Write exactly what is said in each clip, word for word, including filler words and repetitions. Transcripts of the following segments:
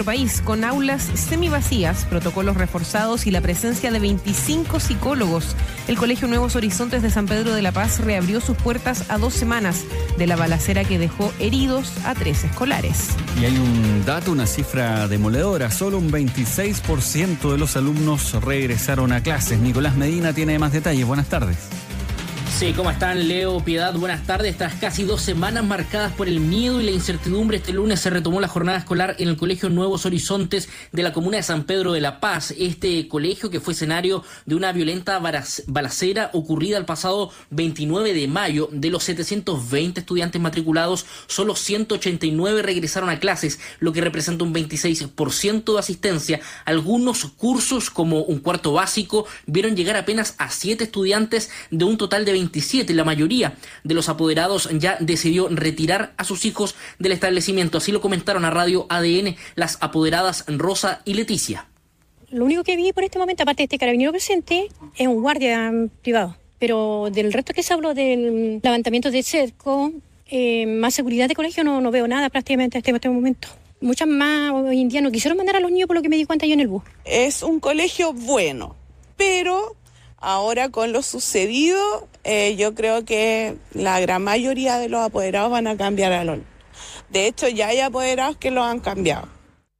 país, con aulas semivacías, protocolos reforzados y la presencia de veinticinco psicólogos. El Colegio Nuevos Horizontes de San Pedro de la Paz reabrió sus puertas a dos semanas de la balacera que dejó heridos a tres escolares. Y hay un dato, una cifra demoledora. Solo un veintiséis por ciento de los alumnos regresaron a clases. Nicolás Medina tiene más detalles. Buenas tardes. Sí, ¿cómo están? Leo, Piedad, buenas tardes. Tras casi dos semanas marcadas por el miedo y la incertidumbre, este lunes se retomó la jornada escolar en el Colegio Nuevos Horizontes de la comuna de San Pedro de la Paz. Este colegio, que fue escenario de una violenta balacera ocurrida el pasado veintinueve de mayo, de los setecientos veinte estudiantes matriculados, solo ciento ochenta y nueve regresaron a clases, lo que representa un veintiséis por ciento de asistencia. Algunos cursos, como un cuarto básico, vieron llegar apenas a siete estudiantes de un total de veintisiete. La mayoría de los apoderados ya decidió retirar a sus hijos del establecimiento. Así lo comentaron a Radio A D N las apoderadas Rosa y Leticia. Lo único que vi por este momento, aparte de este carabinero presente, es un guardia privado. Pero del resto que se habló del levantamiento de cerco, eh, más seguridad de colegio, no, no veo nada prácticamente hasta este momento. Muchas más hoy en día no quisieron mandar a los niños, por lo que me di cuenta yo en el bus. Es un colegio bueno, pero ahora con lo sucedido, eh, yo creo que la gran mayoría de los apoderados van a cambiar a los... De hecho, ya hay apoderados que los han cambiado.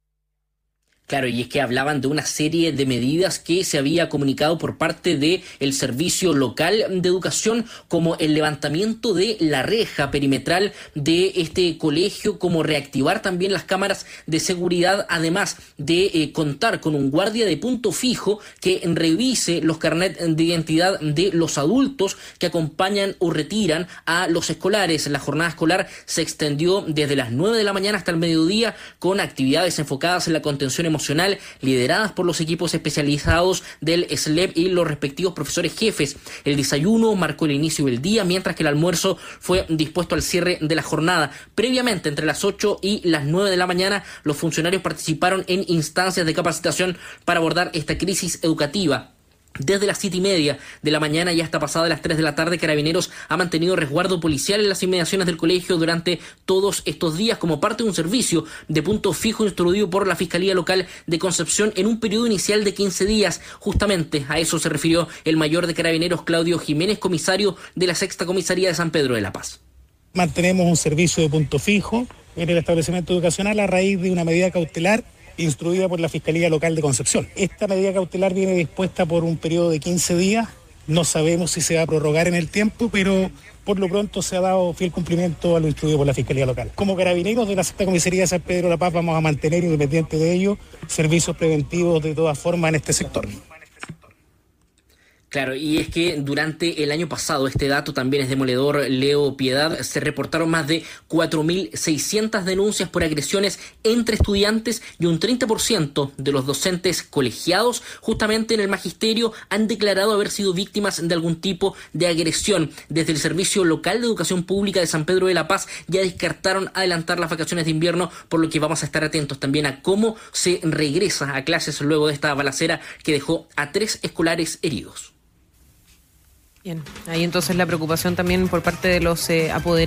Claro, y es que hablaban de una serie de medidas que se había comunicado por parte del Servicio Local de Educación, como el levantamiento de la reja perimetral de este colegio, como reactivar también las cámaras de seguridad, además de eh, contar con un guardia de punto fijo que revise los carnets de identidad de los adultos que acompañan o retiran a los escolares. La jornada escolar se extendió desde las nueve de la mañana hasta el mediodía, con actividades enfocadas en la contención emocional emocional, lideradas por los equipos especializados del S L E P y los respectivos profesores jefes. El desayuno marcó el inicio del día, mientras que el almuerzo fue dispuesto al cierre de la jornada. Previamente, entre las ocho y las nueve de la mañana, los funcionarios participaron en instancias de capacitación para abordar esta crisis educativa. Desde las siete y media de la mañana y hasta pasada las tres de la tarde, Carabineros ha mantenido resguardo policial en las inmediaciones del colegio durante todos estos días, como parte de un servicio de punto fijo instruido por la Fiscalía Local de Concepción en un periodo inicial de quince días. Justamente a eso se refirió el mayor de Carabineros, Claudio Jiménez, comisario de la Sexta Comisaría de San Pedro de la Paz. Mantenemos un servicio de punto fijo en el establecimiento educacional a raíz de una medida cautelar instruida por la Fiscalía Local de Concepción. Esta medida cautelar viene dispuesta por un periodo de quince días. No sabemos si se va a prorrogar en el tiempo, pero por lo pronto se ha dado fiel cumplimiento a lo instruido por la Fiscalía Local. Como Carabineros de la Sexta Comisaría de San Pedro de la Paz vamos a mantener, independiente de ello, servicios preventivos de todas formas en este sector. Claro, y es que durante el año pasado, este dato también es demoledor, Leo, Piedad, se reportaron más de cuatro mil seiscientas denuncias por agresiones entre estudiantes y un treinta por ciento de los docentes colegiados justamente en el magisterio han declarado haber sido víctimas de algún tipo de agresión. Desde el Servicio Local de Educación Pública de San Pedro de la Paz ya descartaron adelantar las vacaciones de invierno, por lo que vamos a estar atentos también a cómo se regresa a clases luego de esta balacera que dejó a tres escolares heridos. Bien, ahí entonces la preocupación también por parte de los eh, apoderados.